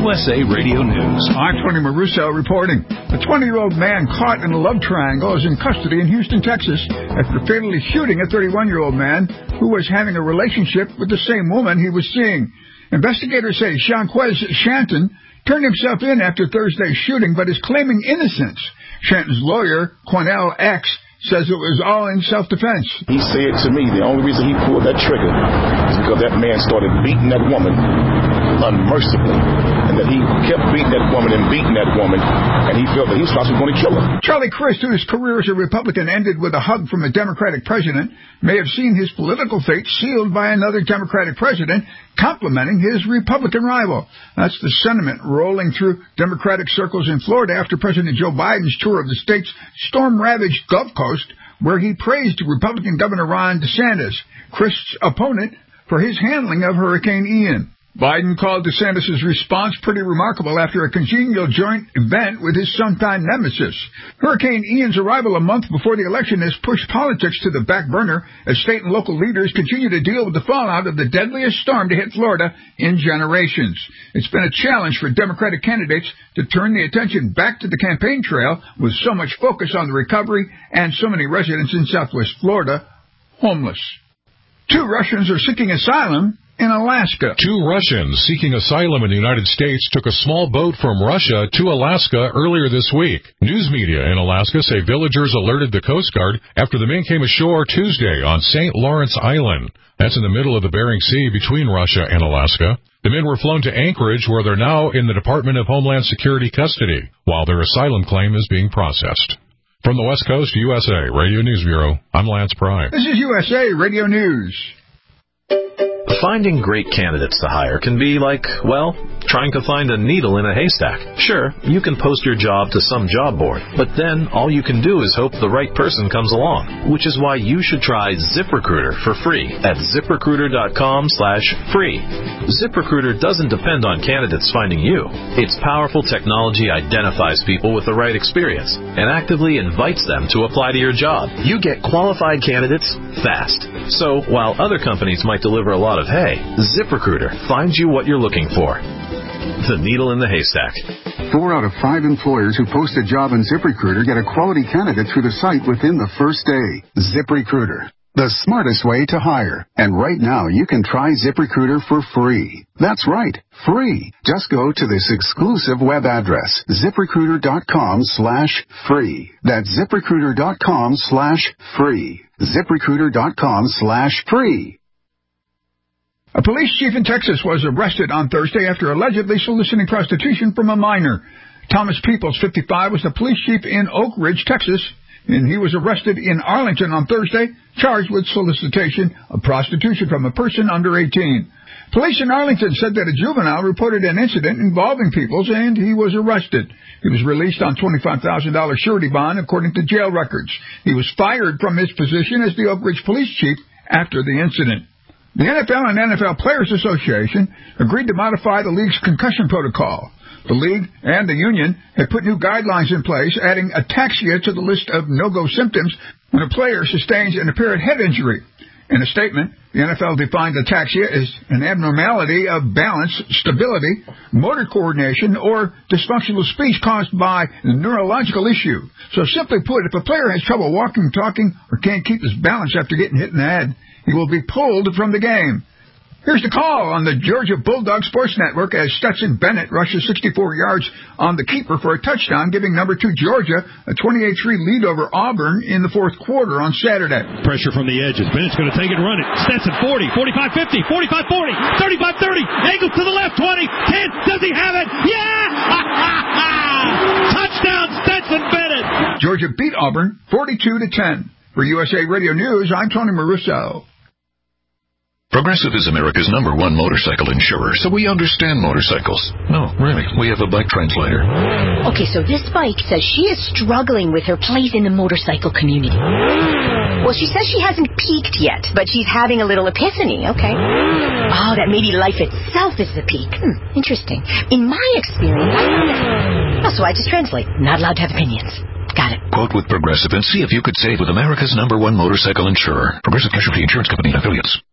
USA Radio News. I'm Tony Maruso reporting. A 20-year-old man caught in a love triangle is in custody in Houston, Texas, after fatally shooting a 31-year-old man who was having a relationship with the same woman he was seeing. Investigators say Shanquez Shanton turned himself in after Thursday's shooting, but is claiming innocence. Shanton's lawyer, Cornell X, says it was all in self-defense. He said to me the only reason he pulled that trigger is because that man started beating that woman unmercifully, and that he kept beating that woman, and he felt that he was possibly going to kill her. Charlie Crist, whose career as a Republican ended with a hug from a Democratic president, may have seen his political fate sealed by another Democratic president complimenting his Republican rival. That's the sentiment rolling through Democratic circles in Florida after President Joe Biden's tour of the state's storm-ravaged Gulf Coast, where he praised Republican Governor Ron DeSantis, Crist's opponent, for his handling of Hurricane Ian. Biden called DeSantis' response pretty remarkable after a congenial joint event with his sometime nemesis. Hurricane Ian's arrival a month before the election has pushed politics to the back burner as state and local leaders continue to deal with the fallout of the deadliest storm to hit Florida in generations. It's been a challenge for Democratic candidates to turn the attention back to the campaign trail with so much focus on the recovery and so many residents in Southwest Florida homeless. 2 Russians are seeking asylum in Alaska. 2 Russians seeking asylum in the United States took a small boat from Russia to Alaska earlier this week. News media in Alaska say villagers alerted the Coast Guard after the men came ashore Tuesday on St. Lawrence Island. That's in the middle of the Bering Sea between Russia and Alaska. The men were flown to Anchorage, where they're now in the Department of Homeland Security custody, while their asylum claim is being processed. From the West Coast, USA Radio News Bureau, I'm Lance Pry. This is USA Radio News. Finding great candidates to hire can be like, well, trying to find a needle in a haystack. Sure, you can post your job to some job board, but then all you can do is hope the right person comes along, which is why you should try ZipRecruiter for free at ZipRecruiter.com/free. ZipRecruiter doesn't depend on candidates finding you. Its powerful technology identifies people with the right experience and actively invites them to apply to your job. You get qualified candidates fast. So while other companies might deliver a lot of hay, ZipRecruiter finds you what you're looking for. The needle in the haystack. 4 out of 5 employers who post a job in ZipRecruiter get a quality candidate through the site within the first day. ZipRecruiter, the smartest way to hire. And right now, you can try ZipRecruiter for free. That's right, free. Just go to this exclusive web address, ZipRecruiter.com/free. That's ZipRecruiter.com/free. ZipRecruiter.com/free. A police chief in Texas was arrested on Thursday after allegedly soliciting prostitution from a minor. Thomas Peoples, 55, was the police chief in Oak Ridge, Texas, and he was arrested in Arlington on Thursday, charged with solicitation of prostitution from a person under 18. Police in Arlington said that a juvenile reported an incident involving Peoples, and he was arrested. He was released on $25,000 surety bond, according to jail records. He was fired from his position as the Oak Ridge police chief after the incident. The NFL and NFL Players Association agreed to modify the league's concussion protocol. The league and the union had put new guidelines in place, adding ataxia to the list of no-go symptoms when a player sustains an apparent head injury. In a statement, the NFL defined ataxia as an abnormality of balance, stability, motor coordination, or dysfunctional speech caused by a neurological issue. So simply put, if a player has trouble walking, talking, or can't keep his balance after getting hit in the head, he will be pulled from the game. Here's the call on the Georgia Bulldog Sports Network as Stetson Bennett rushes 64 yards on the keeper for a touchdown, giving number 2 Georgia a 28-3 lead over Auburn in the fourth quarter on Saturday. Pressure from the edges. Bennett's going to take it and run it. Stetson 40, 45-50, 45-40, 35-30. Angles to the left, 20, 10. Does he have it? Yeah! Touchdown, Stetson Bennett! Georgia beat Auburn 42-10. For USA Radio News, I'm Tony Maruso. Progressive is America's #1 motorcycle insurer, so we understand motorcycles. No, really, we have a bike translator. Okay, so this bike says she is struggling with her place in the motorcycle community. Well, she says she hasn't peaked yet, but she's having a little epiphany, okay? Oh, that maybe life itself is the peak. Interesting. In my experience, so I just translate. Not allowed to have opinions. Got it. Quote with Progressive and see if you could save with America's #1 motorcycle insurer. Progressive Casualty Insurance Company and affiliates.